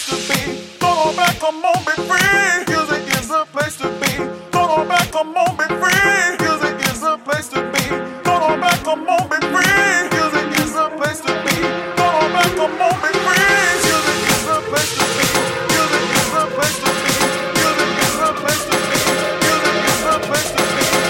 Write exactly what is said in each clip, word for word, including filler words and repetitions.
to be. Come on back, come on, be free. Music is a place to be. Come on back, come on, be free. Music is a place to be. Come on back, come on, be free. Music is a place to be. Come on back, come on, be free. Music is a place to be. Music is a place to be. Music is a place to be. Music is a place to be.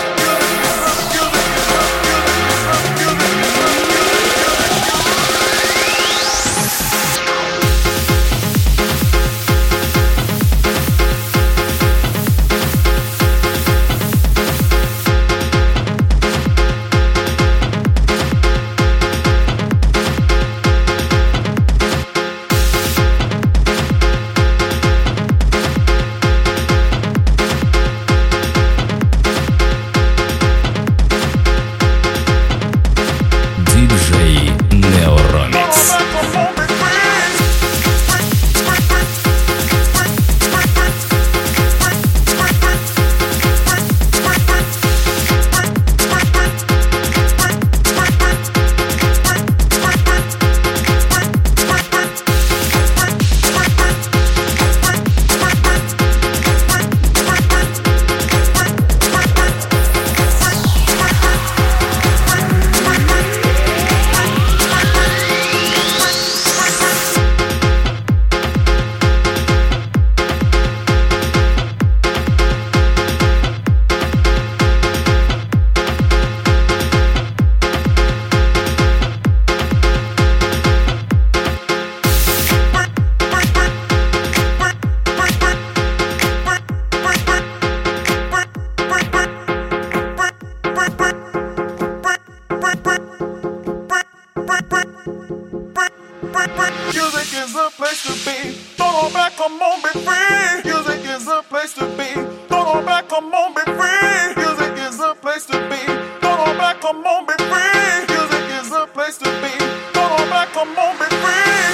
Music is a place to be. Come on back, come on, be free. Music is a place to be. Come on back, come on, be free. Music is a place to be. Come on back, come on, be free. Music is a place to be. Come on back, come on, be free.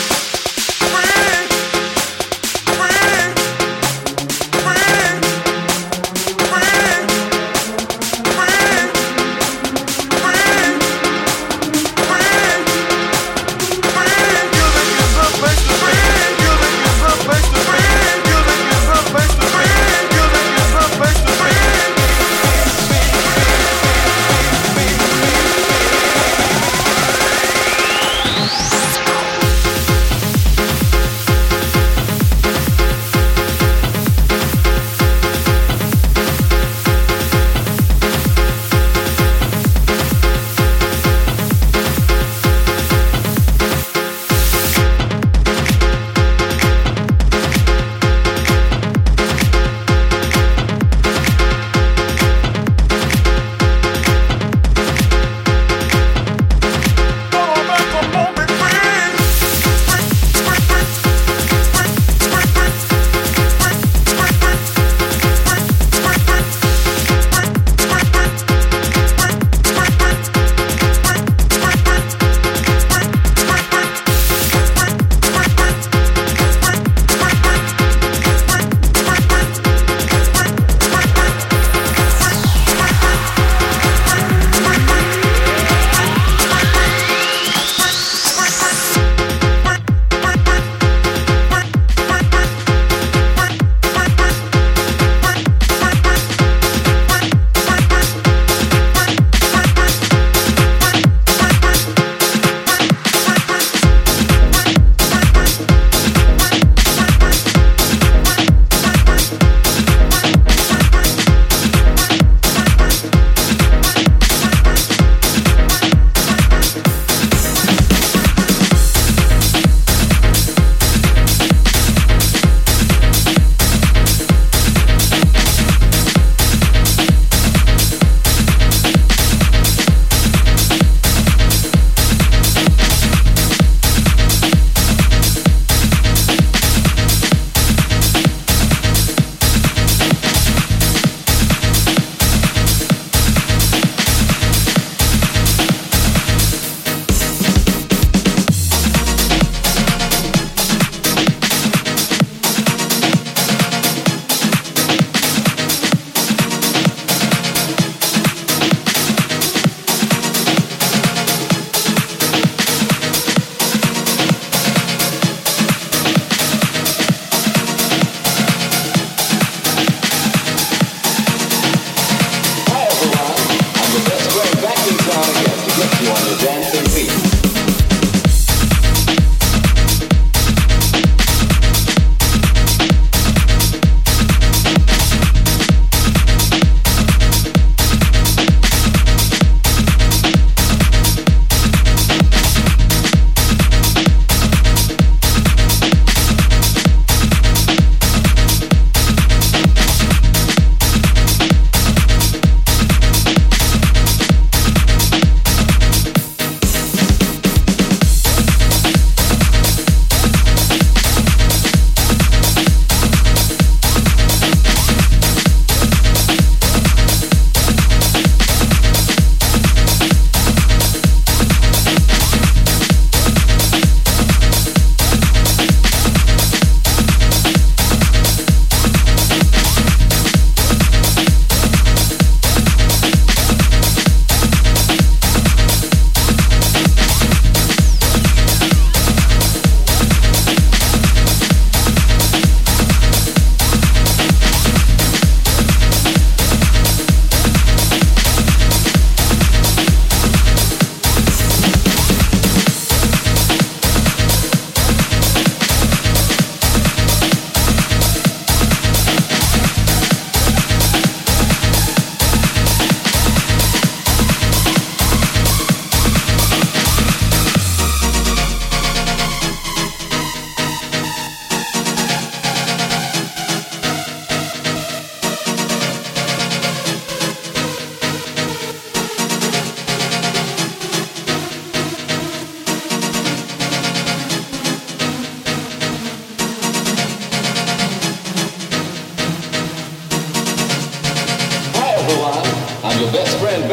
Free. Free. Free. Free. Free. Free. Place to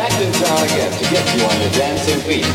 just in town again to get you on your dancing feet.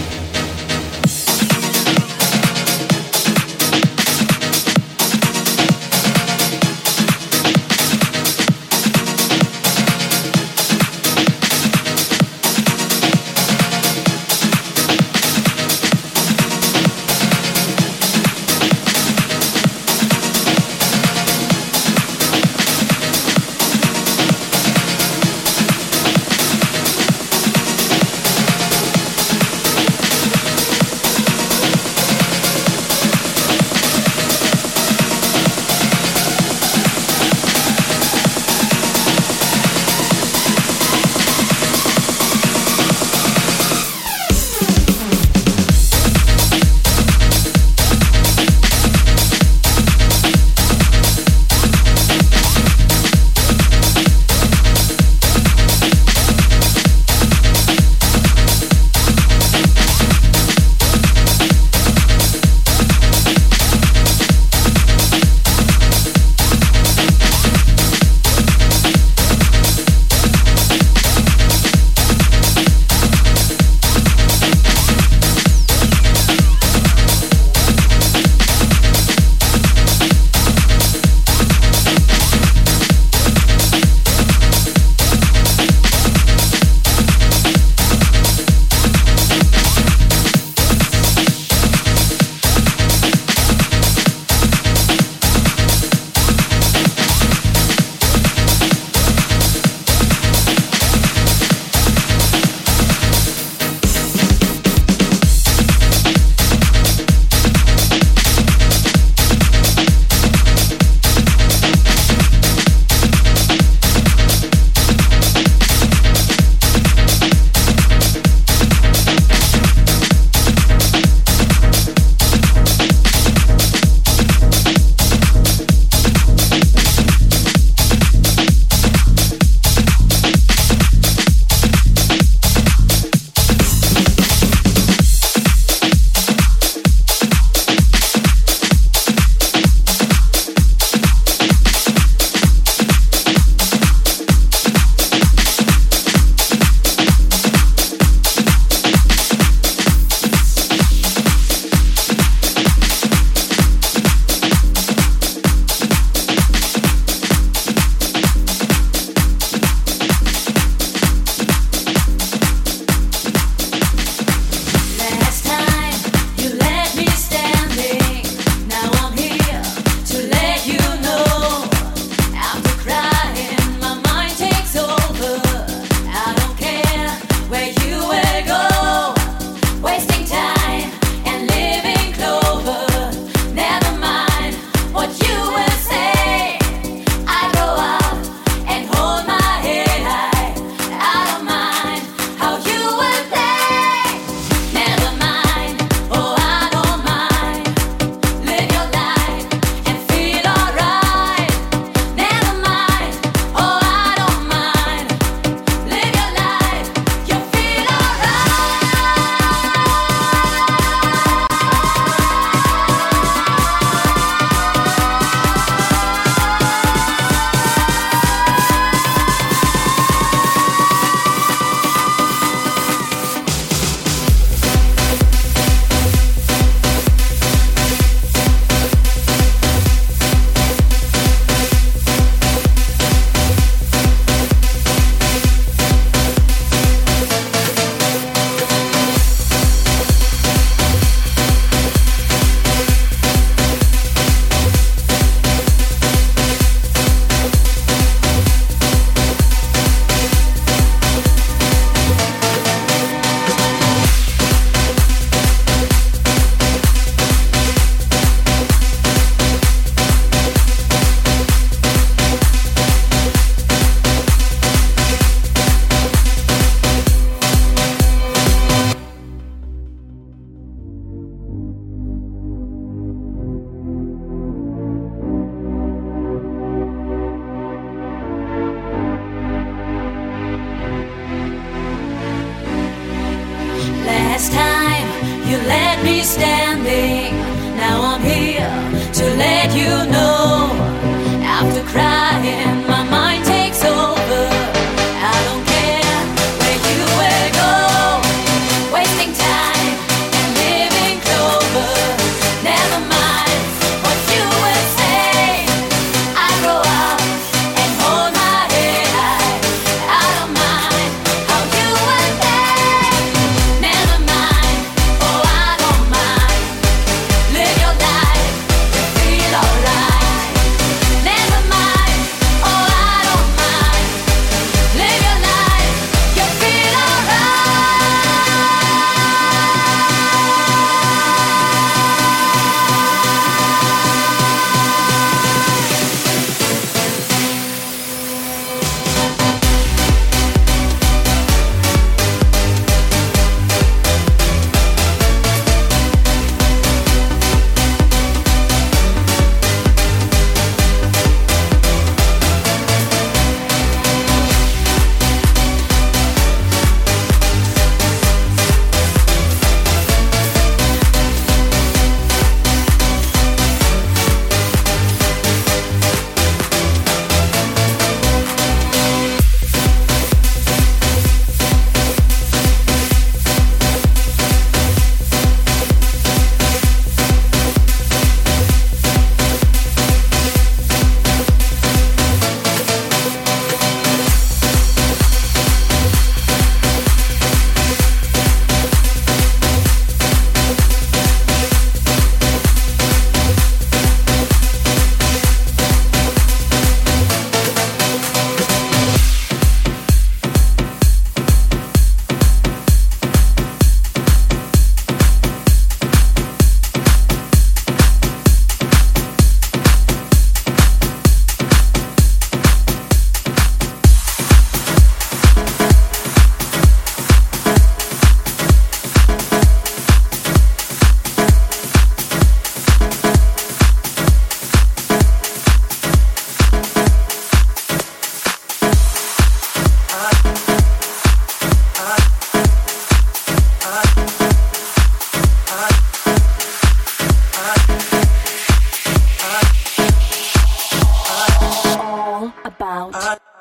about.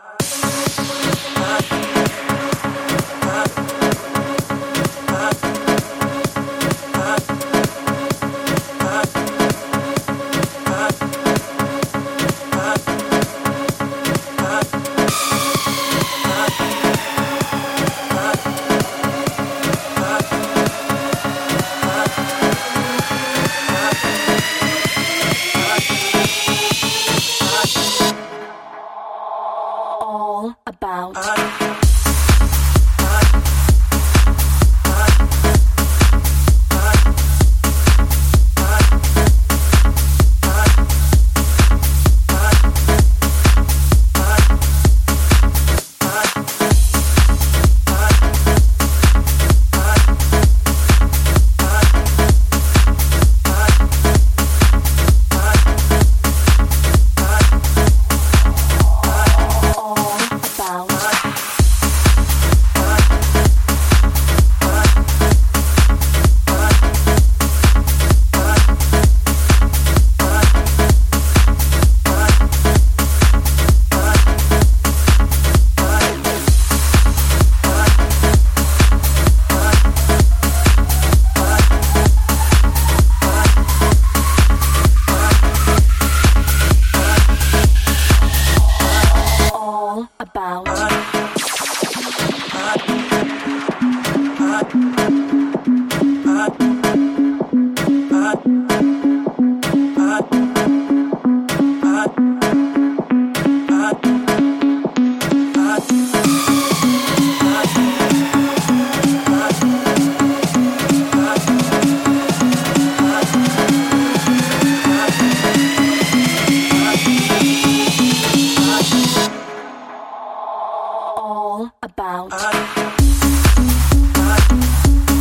All about. All about.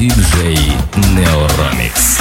диджей Neuromix.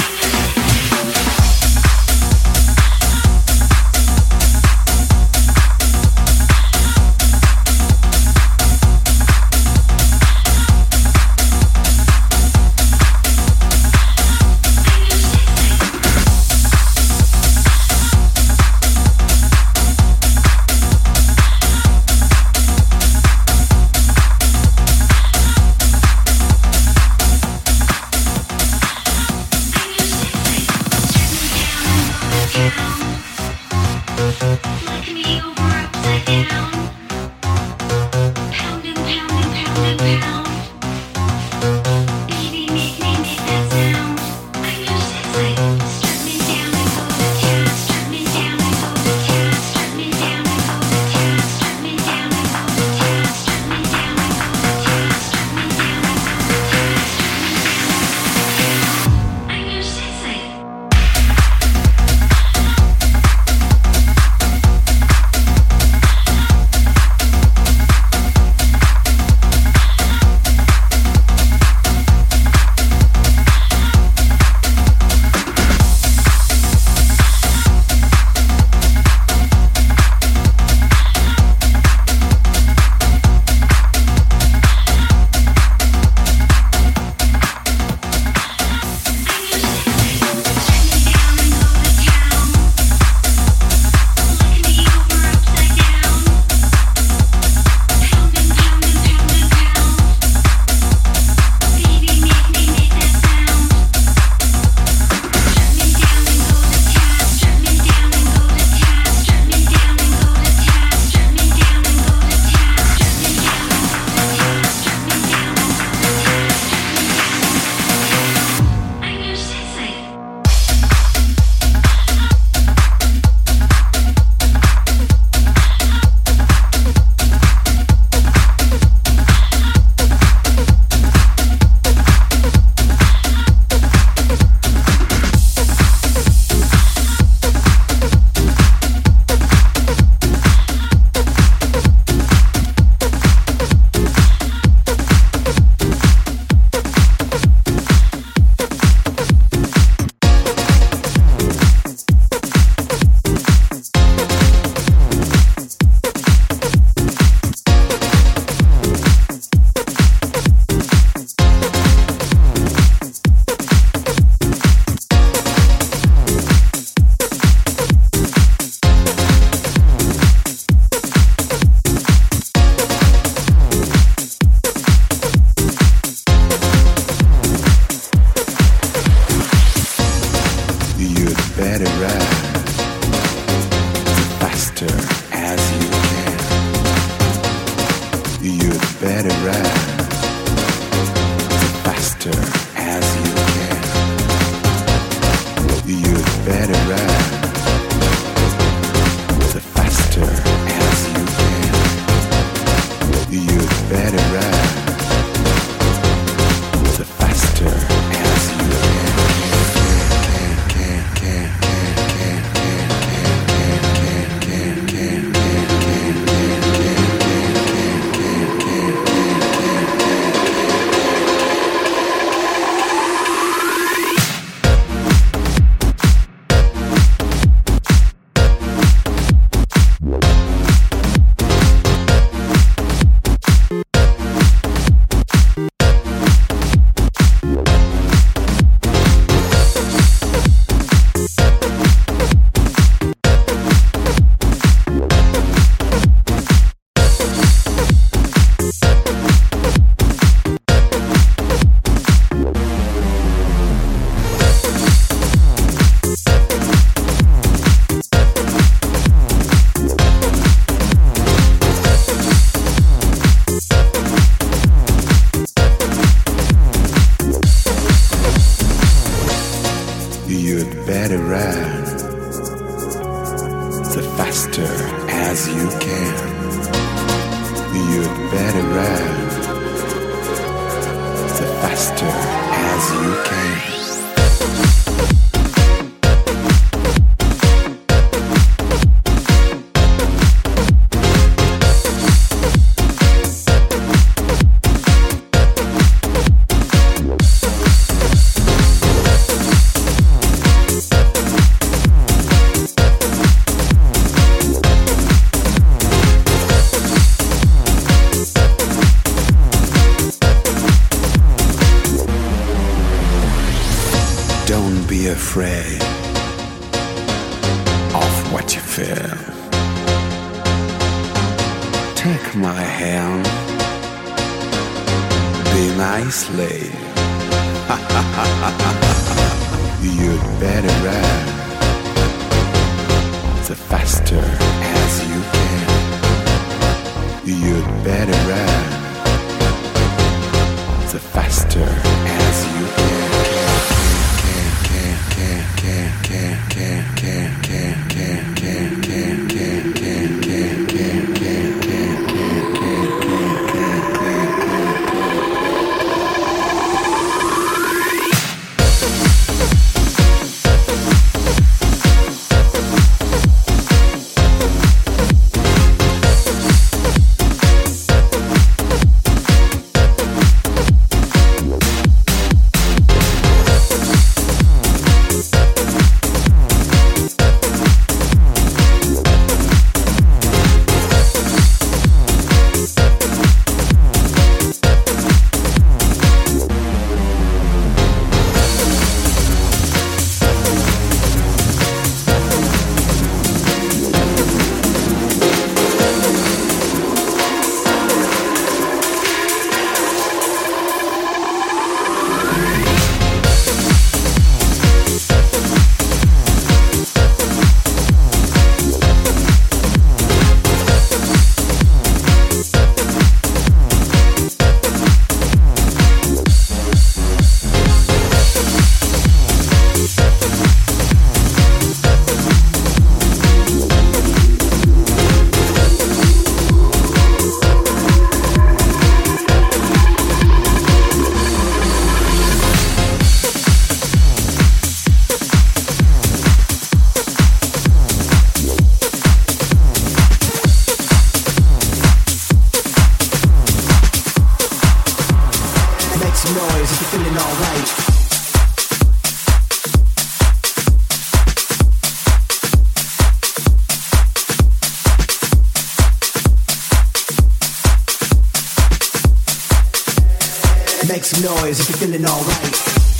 be afraid of what you feel. Take my hand, be my slave. You'd better run the faster as you can. You'd better run the faster as you can. Can, can, can, can, can, can, can, can, can, can, can, can, can, can, can, can, Make some noise if you're feeling alright.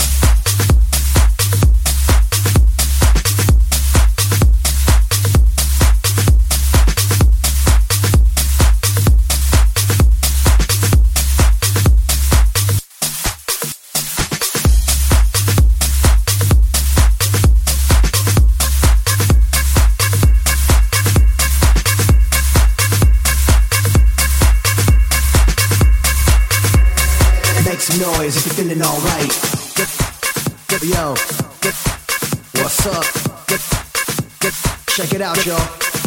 Noise if you're feeling alright. Yo, what's up? Check it out, y'all.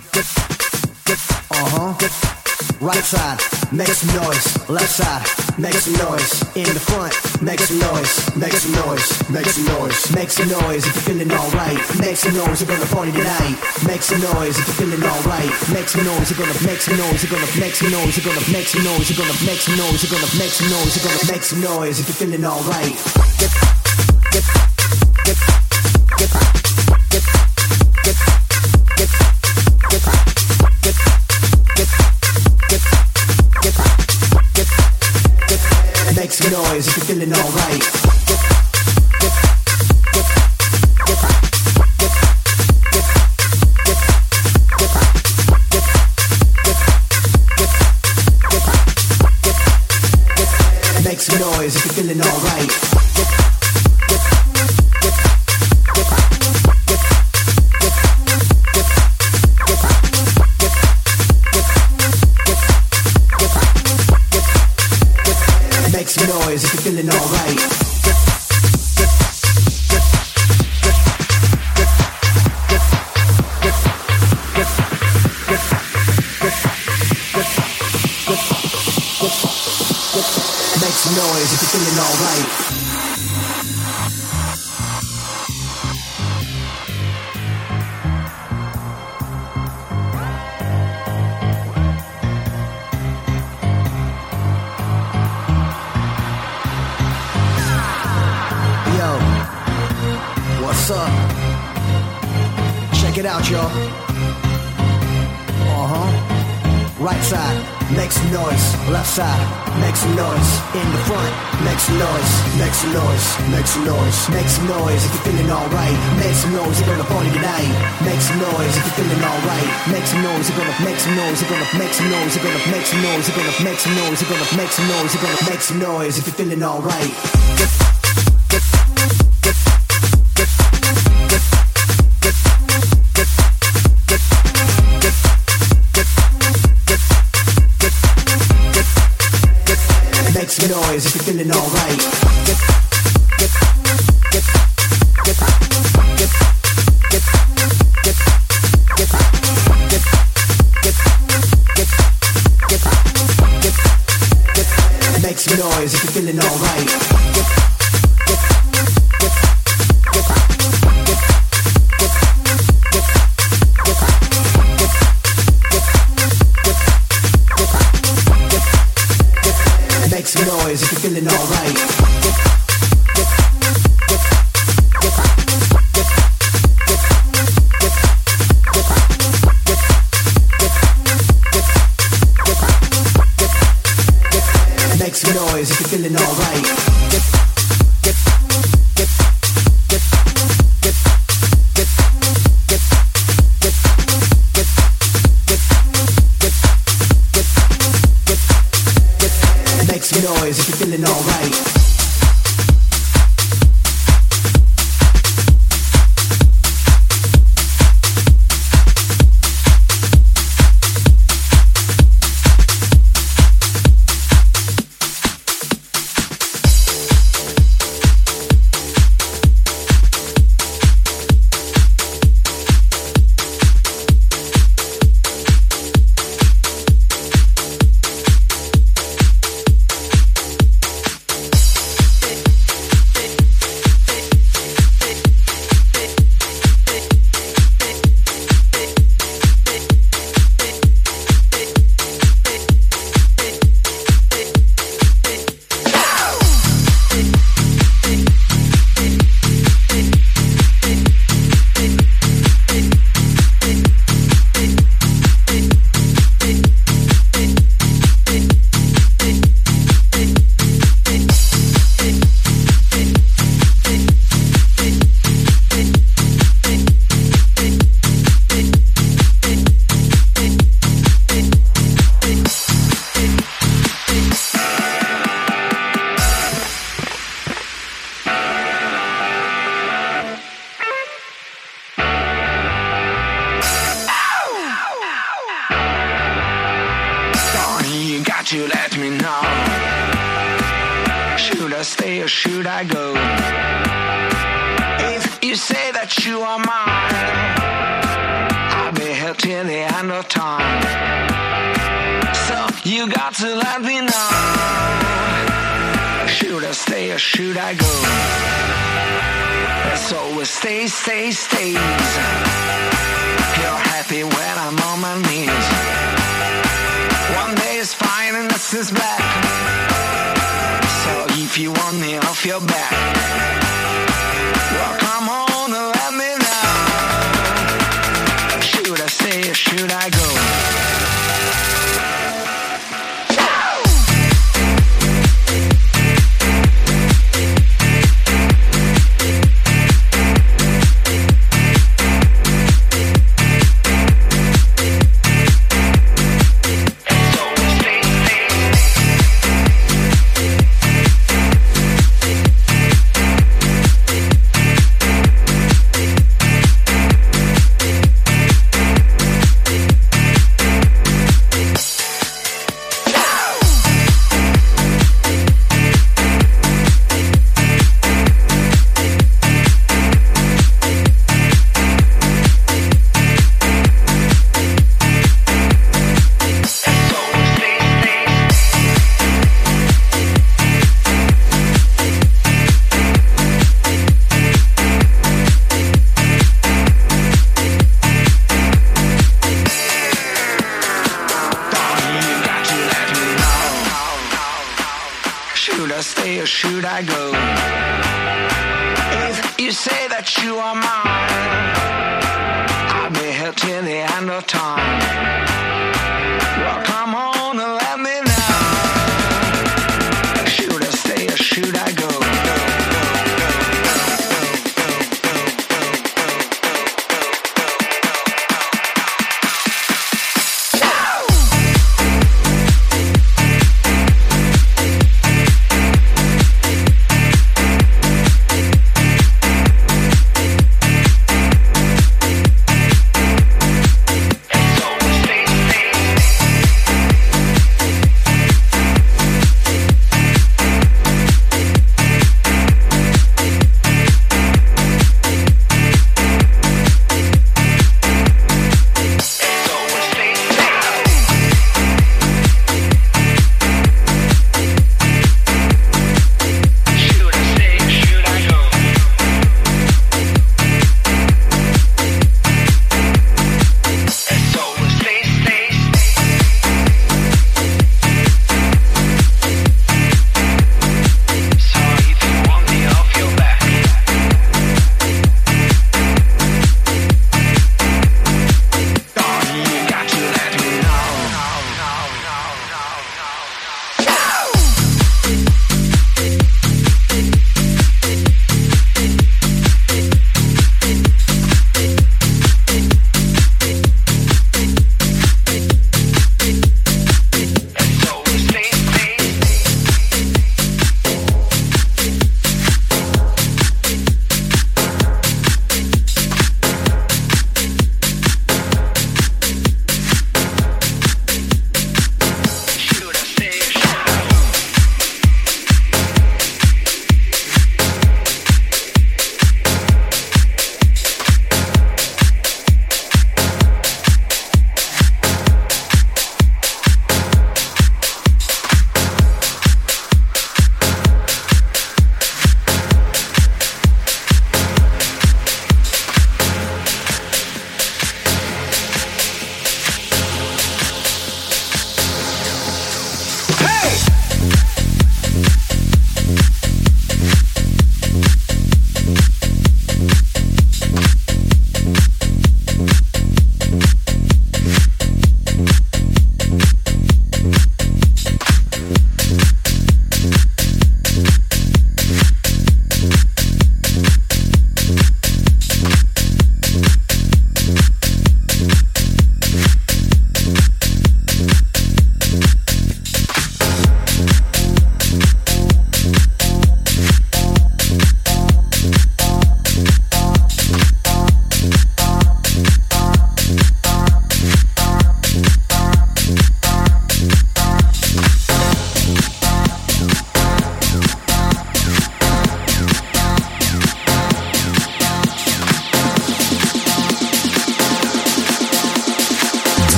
Uh huh. Right side, make some noise. Left side, make some noise. In the front, make some noise. Make some noise. Make some noise. Make some noise if you're feeling alright. Make some noise, we're gonna party tonight. Make some noise if you're feeling alright. Make some noise, we're gonna make some noise. We're gonna make some noise. We're gonna make some noise. We're gonna make some noise. We're gonna make some noise. We're gonna make some noise if you're feeling alright. Get, get, get, get, get, get, get, get, get, get, get, get, get, get, make some noise if you're feeling alright. Get, get, get, get, get, get, get, get, get, get, get, get, get, get, make some noise if you're feeling alright. Get, get, get, get, get, get, get, get, get, get, get, get, get, get, make some noise if you're feeling alright. Get, get, get, get, get, get, get, get, get, get, get, get, get, get, make some noise if you're feeling alright. What's up? Check it out, y'all. Uh-huh. Right side, make some noise. Left side, make some noise. In the front, make Make some noise, make some noise, make some noise, make some noise if you're feeling alright. Make some noise, you're gonna party tonight. Make some noise if you're feeling alright. Make some noise, you're gonna make some noise, you're gonna make some noise, you're gonna make some noise, you're gonna make some noise, you're gonna make some noise, you're gonna make some noise if you're feeling alright. Make some noise if you're feeling alright. Make some noise if you're feeling alright. Make some noise if you're feeling alright. Make some noise if you're feeling alright. Make some noise if you're feeling alright. You let me know. Should I stay or should I go? If you say that you are mine, I'll be here till the end of time. So you got to let me know. Should I stay or should I go? It's always stay, stay, stays. You're happy when I'm on my knees. One day is fine and this is black. So if you want me off your back, well come on and let me know. Should I stay or should I go? Should I go? If you say that you are mine, I'll be here till the end of time. Well, come on and let me know. Should I stay or should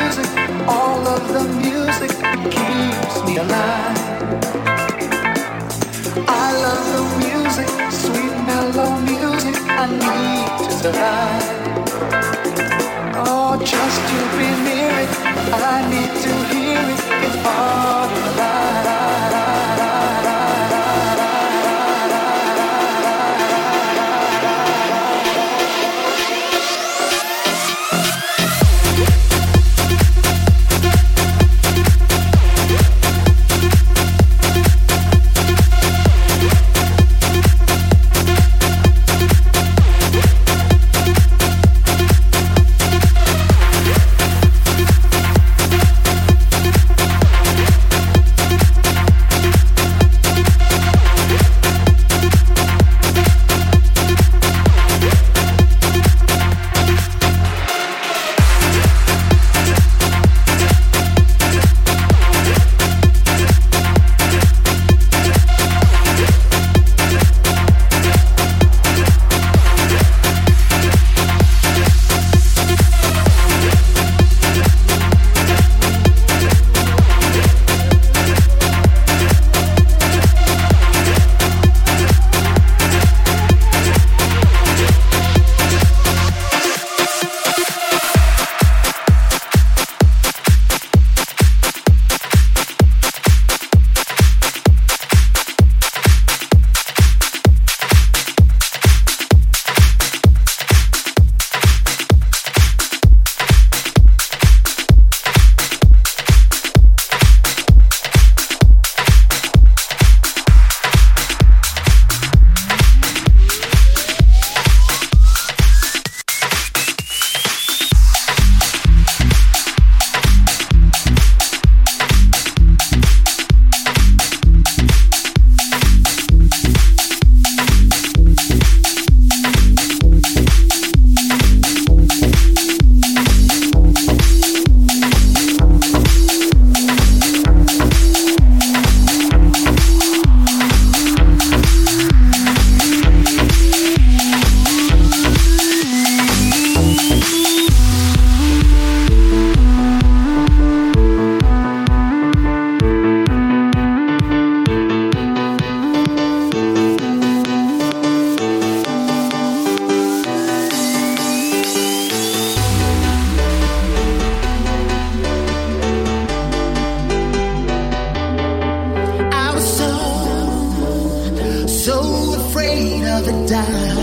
music, all of the music keeps me alive. I love the music, sweet mellow music, I need to survive. Oh, just to be near it, I need to hear it, it's part of the life. down.